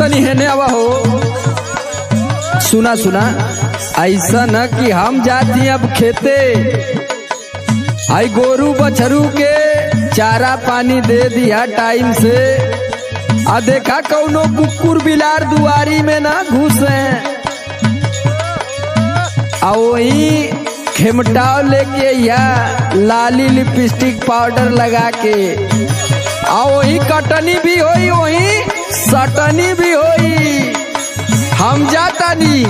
तनी हेने आवा हो। सुना सुना, ऐसा न कि हम जाती अब खेते, आई गोरू बछरू के चारा पानी दे दिया टाइम से, आ देखा कौनो कुकुर बिलार दुआरी में ना घुसे, आ वही खेमटाव लेके या लाली लिपस्टिक पाउडर लगा के, आ वही कटनी भी होई वही सटनी भी होई। हम जाता नी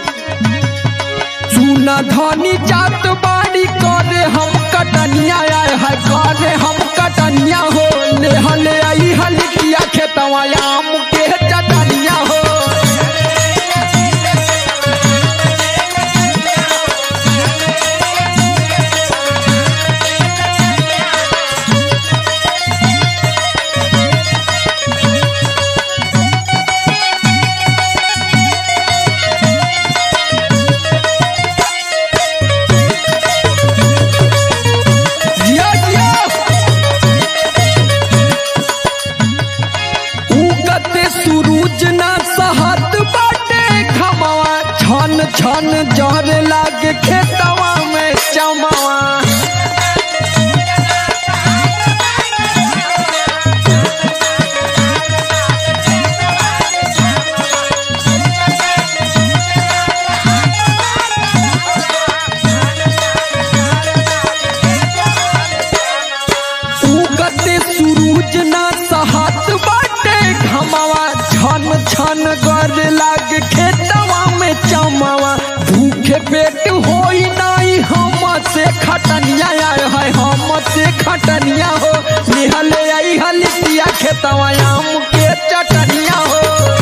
चूना धनी जात बाड़ी करे हम कटनिया आए है, करे हम कटनिया हो, ले हले आई हलिया खेतवा आम के चटनिया हो। छन जहर लागे खेतवा में चमावा, उगते सूरज ना सहत बाटे घमावा, छन छन गर लागे खेतवा में चमावा। भूखे पेट होई नहीं हम से खटनिया आए है, हम से खटनिया हो, निहले आई हलिया खेतवा आम के चटनिया हो।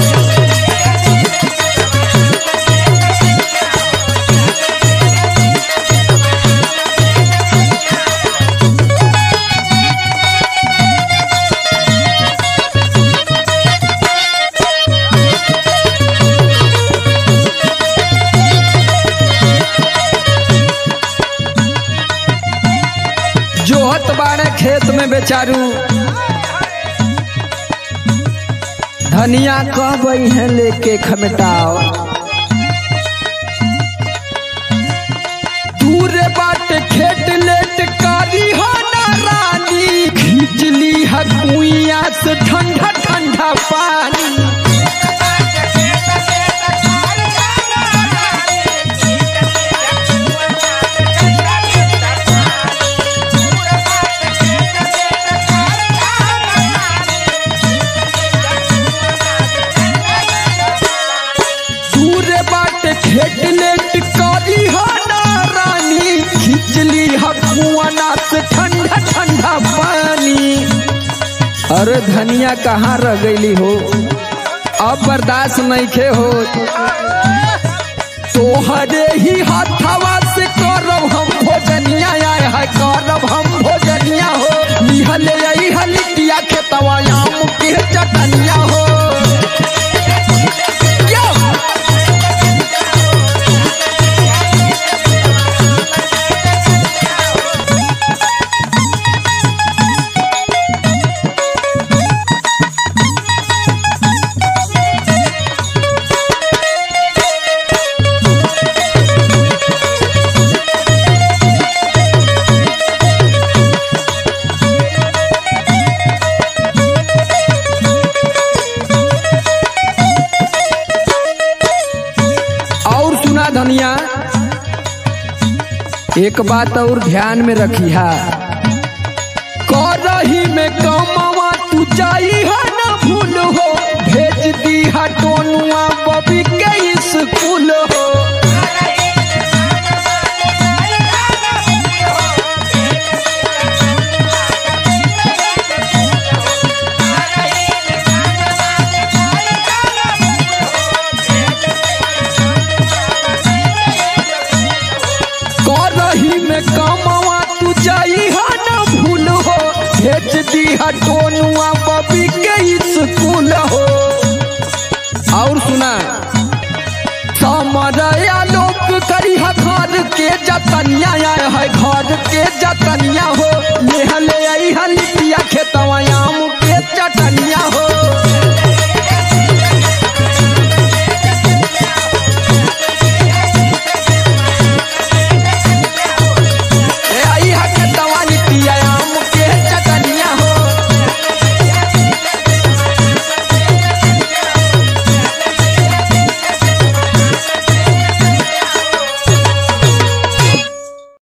जोहत बाड़े खेत में बेचारू, धनिया कब है लेके खमटाओ, दूर बाटे खेत लेट कारी हो ना रानी, खींच ली है कुइया से ठंडा ठंडा पानी। खेत लेट कारी हो ना रानी, खिचली हकुआना से ठंडा ठंडा पानी। अरे धनिया कहाँ रह गईली हो, अब बर्दाश्त नहीं खे हो, तोहरे ही हाथवा से करब हम भोजनिया आए है, करब हम भोजनिया हो, निहले आई हलिया खेतवा आम के चटनिया हो। धनिया एक बात और ध्यान में रखी है, करही में कमावा तू जाई है ना भूल हो, भेज दी है टोनुआ बबी के स्कूल हो। कमावा तू जाई है ना भूल हो, भेज दी है टोनुआ बबी के स्कूल हो। और सुना, समरया लोग करी है घर के जतनिया आए है, घर के जतनिया